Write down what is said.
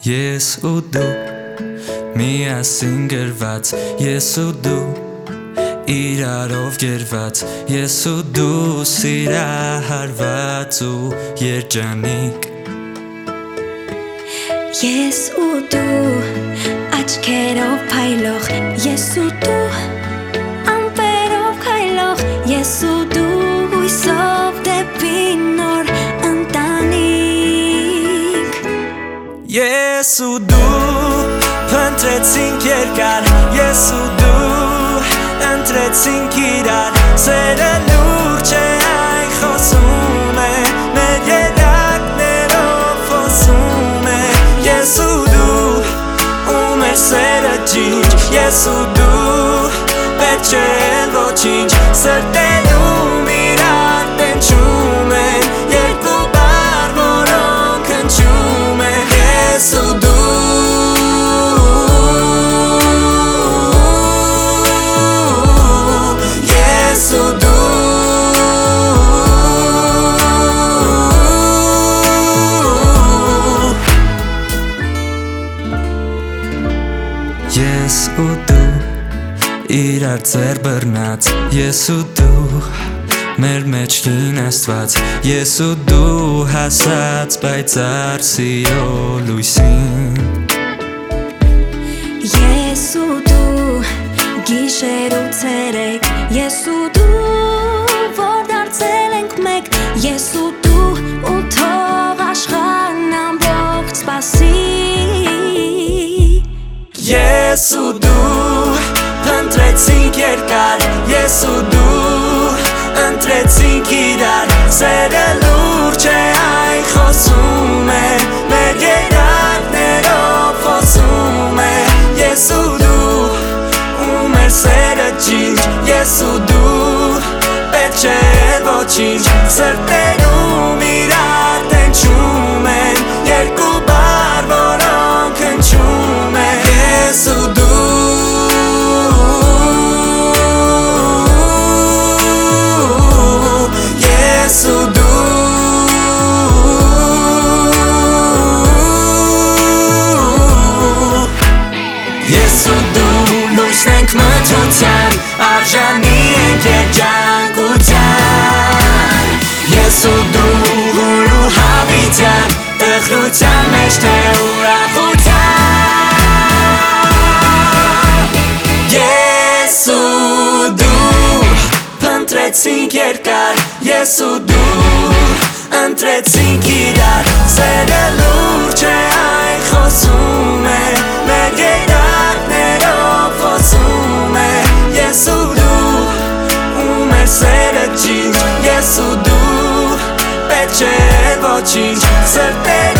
Ես ու դու միասին գրված, ես ու դու իրարով գերված, ես ու դու սիրահարված ու երջանիկ, ես ու դու աչքերով փայլող, ես ու դու ամպերով քայլող, ես ու դու հույսով դեպի նոր ընտանիք, ես ու դու փնտրեցինք երկար, ես ու դու ընտրեցինք իրար, սերը լուրջ է այն խոսում է, մեր երակներով խոսում է, ես ու դու ու մեր սերը ջինջ, ես ու դու պետք չէ ոչինչ, սրտերում իրար տենչում են, երկու բառ, որոնք հնչում են, ես ու դու Ես ու դու իրար ծեր բռնած, ես ու դու մեր մեջ կին Աստված, ես ու դու հասած պայծառ սիրո լույսին, ես ու դու գիշեր ու ցերեկ, ես ու դու որ դարձել ենք մեկ, ես ու դու ու թող աշխարհն ամբողջ սպասի, ես ու դու փնտրեցինք երկար, ես ու դու ընտրեցինք իրար, սերը լուրջ է այն խոսում է, մեր երակներով խոսում է, ես ու դու ու մեր սերը ջինջ, ես ու դու պետք չէ ոչինչ, սրտերում իրար տենչում են, երկու բառ, որոնք հնչում են, ես ու դու Ես ու դու Ես ու դու լույսն ենք մթության, արժանի ենք երջանկության, ես ու դու հույր ու հավիտյան, տխրության մեջ թե ուրախության, ես ու դու փնտրեցինք երկար, ես ու դու ընտրեցինք իրար, սերը լուրջ է այն խոսում է, մեր երակներով խոսում է, ես ու դու ու մեր սերը ջինջ, ես ու դու պետք չէ ոչինչ, սրտեր